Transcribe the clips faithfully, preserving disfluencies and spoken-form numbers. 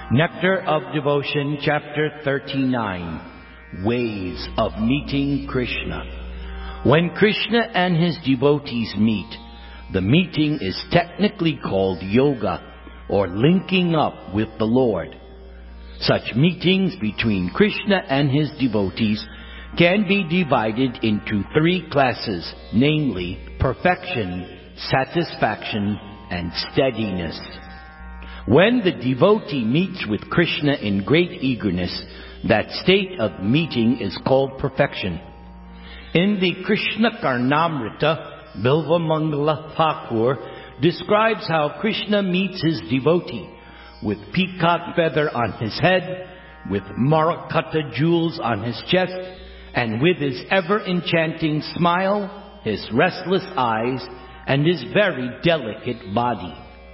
Nectar of Devotion, Chapter thirty-nine, Ways of Meeting Krishna. When Krishna and his devotees meet, the meeting is technically called yoga, or linking up with the Lord. Such meetings between Krishna and his devotees can be divided into three classes, namely perfection, satisfaction, and steadiness. When the devotee meets with Krishna in great eagerness, that state of meeting is called perfection. In the Krishna Karnamrita, Bilvamangala Thakur describes how Krishna meets his devotee with peacock feather on his head, with Marakata jewels on his chest, and with his ever-enchanting smile, his restless eyes, and his very delicate body.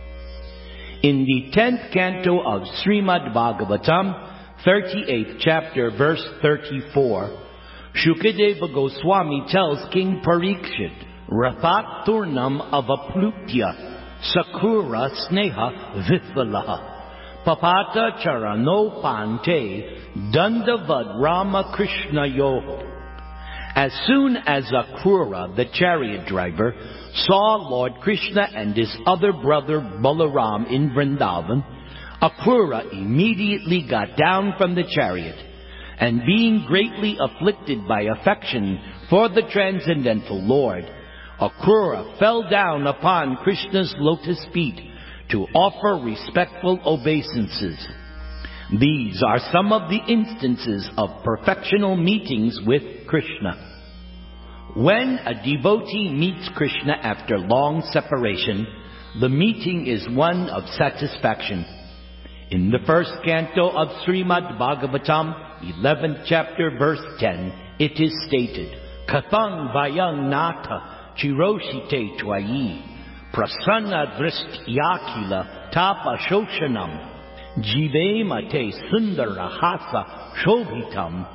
In the tenth canto of Srimad Bhagavatam, thirty-eighth chapter, verse thirty-four, Shukadeva Goswami tells King Parikshit, Rathat Turnam Avaplutya Sakura Sneha Vithvalaha Papata Charano Pante Dandavad Rama Krishna Yo. As soon as Akrura, the chariot driver, saw Lord Krishna and his other brother Balaram in Vrindavan, Akrura immediately got down from the chariot, and being greatly afflicted by affection for the transcendental Lord, Akrura fell down upon Krishna's lotus feet to offer respectful obeisances. These are some of the instances of perfectional meetings with Krishna. When a devotee meets Krishna after long separation, the meeting is one of satisfaction. In the first canto of Srimad Bhagavatam, eleventh chapter, verse ten, it is stated, Kathang vayang nata chiroshite twayi prasanna drist yakila tapa shoshanam jive mate sundara hasa shobhitam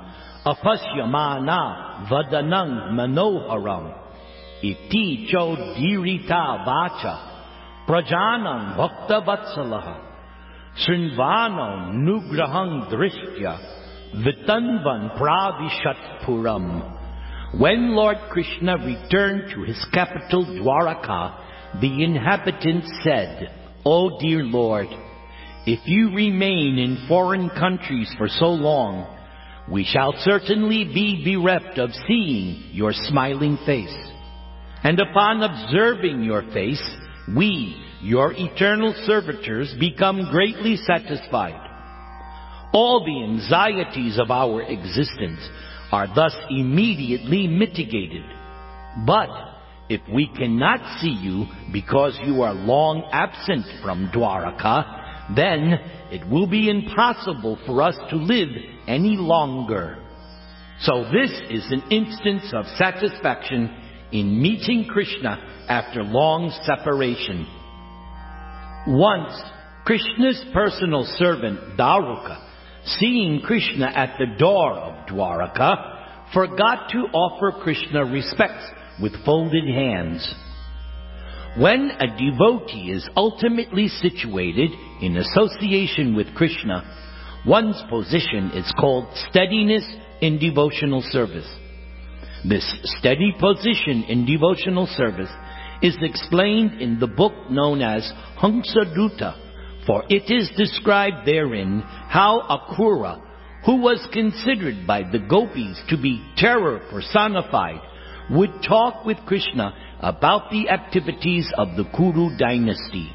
apasyamana vadanang manoharam iti chodirita vacha prajanam bhakta vatsalaha srinvano nugrahang drishtya vitanvan pravishat puram. When Lord Krishna returned to his capital Dwaraka, the inhabitants said, O dear Lord, if you remain in foreign countries for so long, we shall certainly be bereft of seeing your smiling face. And upon observing your face, we, your eternal servitors, become greatly satisfied. All the anxieties of our existence are thus immediately mitigated. But if we cannot see you because you are long absent from Dwaraka, then it will be impossible for us to live any longer. So this is an instance of satisfaction in meeting Krishna after long separation. Once, Krishna's personal servant Daruka, seeing Krishna at the door of Dwaraka, forgot to offer Krishna respects with folded hands. When a devotee is ultimately situated in association with Krishna, one's position is called steadiness in devotional service. This steady position in devotional service is explained in the book known as Hamsadutta, for it is described therein how Akrura, who was considered by the gopis to be terror personified, would talk with Krishna about the activities of the Kuru dynasty.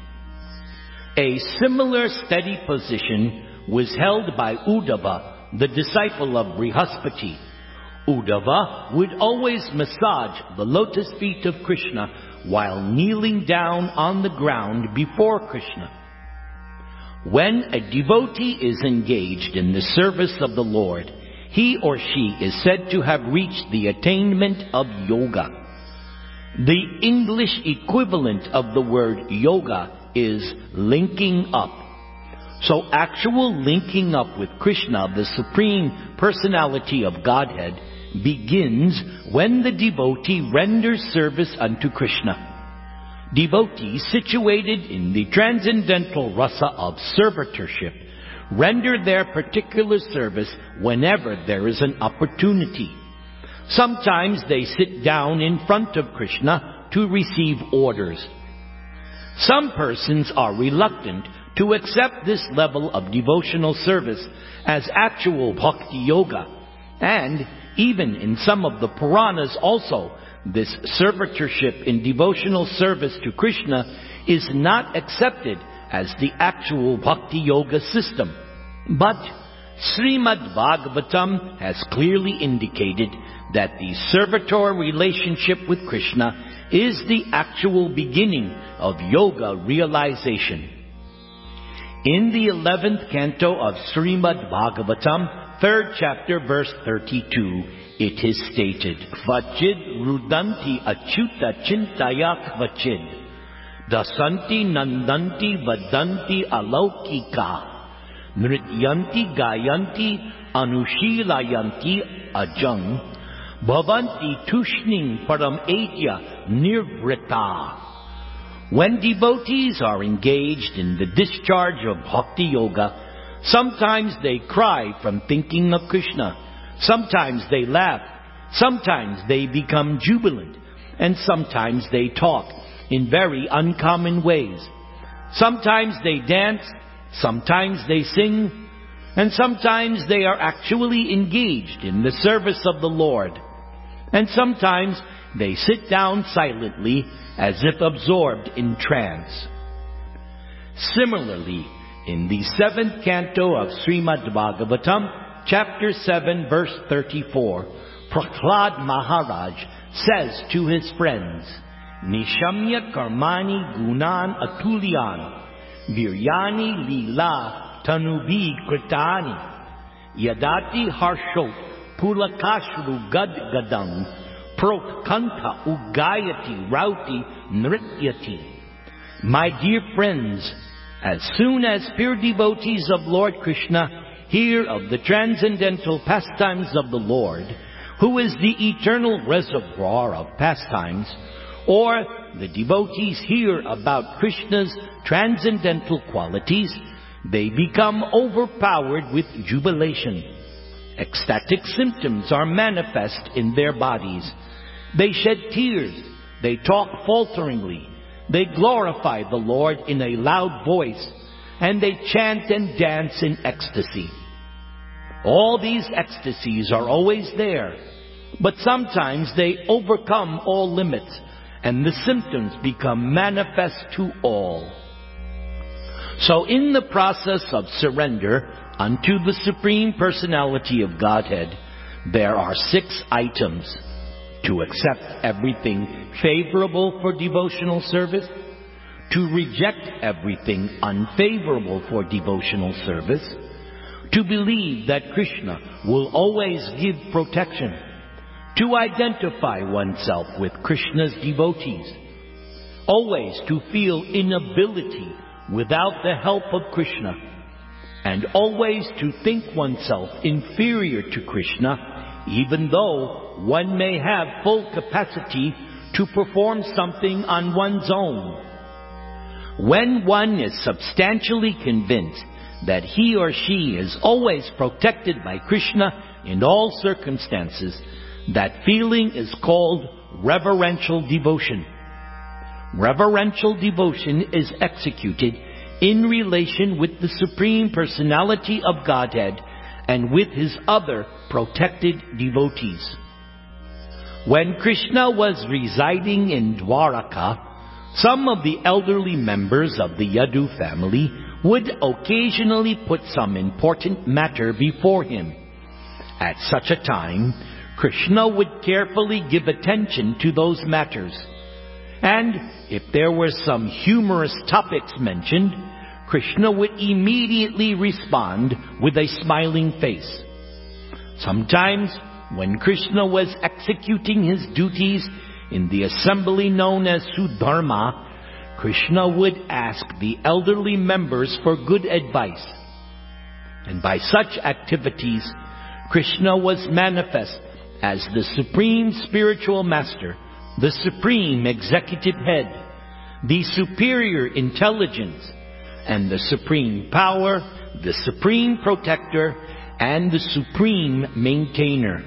A similar steady position was held by Uddhava, the disciple of Brihaspati. Uddhava would always massage the lotus feet of Krishna while kneeling down on the ground before Krishna. When a devotee is engaged in the service of the Lord, he or she is said to have reached the attainment of yoga. The English equivalent of the word yoga is linking up. So actual linking up with Krishna, the Supreme Personality of Godhead, begins when the devotee renders service unto Krishna. Devotees situated in the transcendental rasa of servitorship render their particular service whenever there is an opportunity. Sometimes they sit down in front of Krishna to receive orders. Some persons are reluctant to accept this level of devotional service as actual bhakti yoga, and even in some of the Puranas also, this servitorship in devotional service to Krishna is not accepted as the actual bhakti yoga system. But Srimad Bhagavatam has clearly indicated that the servitor relationship with Krishna is the actual beginning of yoga realization. In the eleventh canto of Srimad Bhagavatam, third chapter, verse thirty-two, it is stated, Vachid rudanti achyuta chintayak vachid, dasanti nandanti vadanti alaukika, nrityanti gayanti anushilayanti ajang, bhavanti tushning param etya nirvrita. When devotees are engaged in the discharge of bhakti yoga, sometimes they cry from thinking of Krishna, sometimes they laugh, sometimes they become jubilant, and sometimes they talk in very uncommon ways. Sometimes they dance, sometimes they sing, and sometimes they are actually engaged in the service of the Lord. And sometimes they sit down silently as if absorbed in trance. Similarly, in the seventh canto of Srimad Bhagavatam, chapter seven, verse thirty-four, Prahlad Maharaj says to his friends, Nishamya karmani gunan atulyan, viryani lila tanubi kritani, yadati harshot pulakashru gad gadam, protkanta ugayati rauti nrityati. My dear friends, as soon as pure devotees of Lord Krishna hear of the transcendental pastimes of the Lord, who is the eternal reservoir of pastimes, or the devotees hear about Krishna's transcendental qualities, they become overpowered with jubilation. Ecstatic symptoms are manifest in their bodies. They shed tears, they talk falteringly, they glorify the Lord in a loud voice, and they chant and dance in ecstasy. All these ecstasies are always there, but sometimes they overcome all limits, and the symptoms become manifest to all. So in the process of surrender unto the Supreme Personality of Godhead, there are six items: to accept everything favorable for devotional service, to reject everything unfavorable for devotional service, to believe that Krishna will always give protection, to identify oneself with Krishna's devotees, always to feel inability without the help of Krishna, and always to think oneself inferior to Krishna, even though one may have full capacity to perform something on one's own. When one is substantially convinced that he or she is always protected by Krishna in all circumstances, that feeling is called reverential devotion. Reverential devotion is executed in relation with the Supreme Personality of Godhead and with His other protected devotees. When Krishna was residing in Dwaraka, some of the elderly members of the Yadu family would occasionally put some important matter before him. At such a time, Krishna would carefully give attention to those matters. And if there were some humorous topics mentioned, Krishna would immediately respond with a smiling face. Sometimes, when Krishna was executing his duties in the assembly known as Sudharma, Krishna would ask the elderly members for good advice. And by such activities, Krishna was manifest as the Supreme Spiritual Master, the Supreme Executive Head, the superior intelligence, and the supreme power the Supreme Protector and the Supreme Maintainer.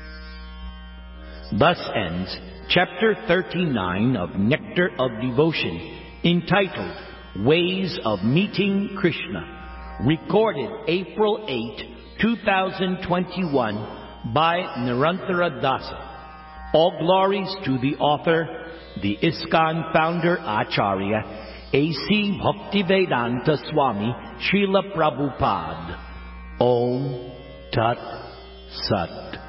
Thus ends Chapter thirty-nine of Nectar of Devotion, entitled Ways of Meeting Krishna, recorded April eighth, two thousand twenty-one by Nirantara Dasa. All glories to the author, the ISKCON founder Acharya, A C Bhaktivedanta Swami Srila Prabhupada. Om Tat Sat.